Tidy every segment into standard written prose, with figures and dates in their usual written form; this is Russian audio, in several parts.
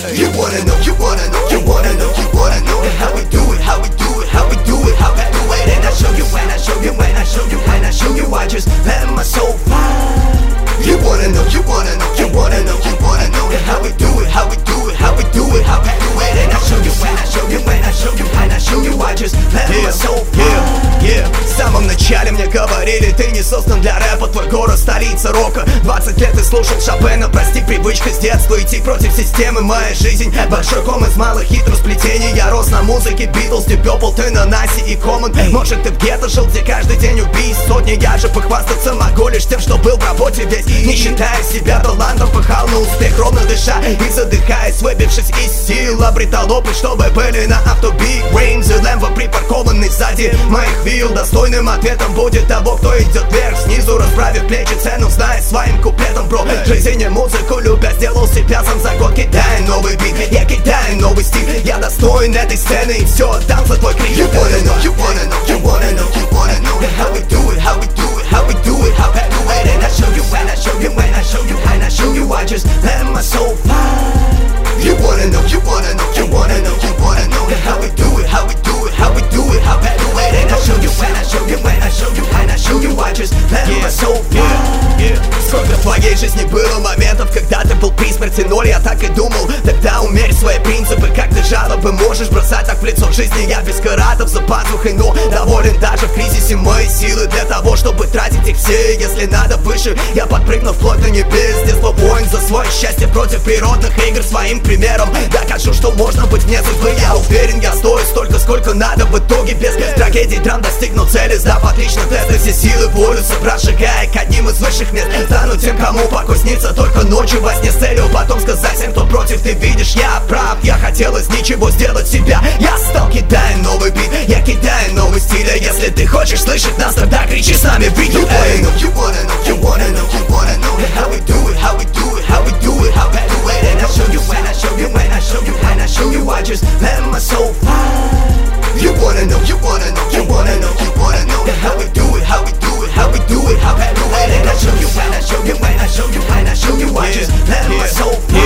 You wanna know, you wanna know, you wanna know, you wanna know how we do it, how we do it, how we do it, how we do it. And I show you, and I show you, and I show you, and I show you. I just let my soul fly. You wanna know, you wanna know, you wanna know, you wanna know how we do it, how we do it, how we do it, how we do it. And I show you, and I show you, and I show you, and I show you. I just let my soul fly. В самом начале мне говорили: ты не создан для рэпа, твой город столица рока. 20 лет ты слушал Шопена, прости, привычка с детства идти против системы. Моя жизнь большой ком из малых хитросплетений. Я рос на музыке Beatles, Deep Purple, ты на Насе и Common. Может, ты в гетто жил, где каждый день убийств сотни. Я же похвастаться могу лишь тем, что был в работе весь. Не считая себя талантом, пахал на успех, ровно дыша и задыхаясь, выбившись из сил. Обретал опыт, чтобы были на авто Big Rims и Лэмбо, припаркованный сзади моих вилл. Достойным ответом будет того, кто идет вверх, снизу расправив плечи, цену зная своим куплетом. Бро, жизнь и музыку любя, сделал себя сам за год. Кидаю новый бит, я кидаю новый стиль. Я достоин этой сцены и все отдам за твой крик. You wanna know, you wanna know, you wanna know, you wanna know how we do it, how we do it, how we do it, how we do it. And I show you, and I show you, and I show you, and I show you. I just let my soul fly. You wanna know, you wanna know, you wanna know, you wanna know how we do it, how we do it, how we do it, how we do it. And I show you, and I show you, and I show you, and I show you. I just let my soul fly. Сколько в твоей жизни было моментов, когда ты был при смерти ноль. Я так и думал, тогда умерь свои принципы. Как ты жалобы можешь бросать так в лицо жизни? Я без каратов за пазухой, но доволен даже в кризисе. Мои силы для того, чтобы тратить их все. Если надо выше, я подпрыгну вплоть до небес. С детства воин за свое счастье против природных игр. Своим примером докажу, что можно быть вне судьбы. Я уверен, я стою столько, сколько надо. В итоге без трагедий драм достигну цели. Сдав отлично тесты, все силы волю собрав, шагая к одним из высших мест. Стану тем, кому покой снится только ночью во сне с целью потом сказать всем, кто против. Ты видишь, я прав, я хотел из ничего сделать себя. Я стал, кидаю новый бит, я кидаю новый стиль. А если ты хочешь слышать нас, тогда кричи с нами в видео. You wanna know, you wanna know, you wanna know how we do it, how we do it, how we do it, how we do it. And I show you, and I show you, and I show you, and I show you. I just let my soul fly. You wanna know, you wanna know, you wanna know, you wanna know how we do it, how we do it, how we do it, how we do it. And I show you, and I show you, and I show you, and I show you. I just let my soul fly.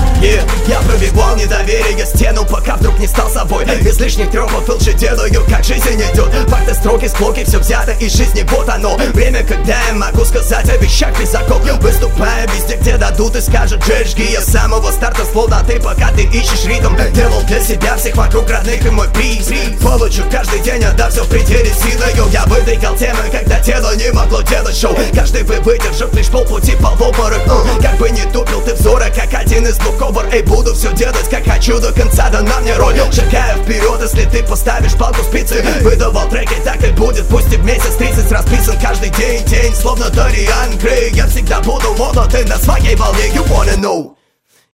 Я пробивал недоверие стену, пока вдруг не стал собой. Без лишних трёпов лучше делаю, как жизнь идет. Факты, строки, склоки, все взято из жизни, вот оно. Время, когда я могу сказать о вещах без оков. Выступая везде, где дадут и скажут: Джей, жги. Я с самого старта с полноты, пока ты ищешь ритм. Делал для себя всех вокруг родных и мой приз. Получу каждый день, отдав все в пределе силою. Я выдвигал темы, когда тело не могло делать шоу. Каждый вы выдержав лишь полпути, пал в обморок. Как бы не тупил ты взора, как один из двух ковер. Эй, буду все делать, как хочу, до конца дана мне роль. Шагаю вперед, если ты поставишь палку в спицы. Выдавал треки, так и будет, пусть и в месяц 30 расписан каждый день, словно Дориан Грей. Я всегда буду молод и на своей волне. You wanna know.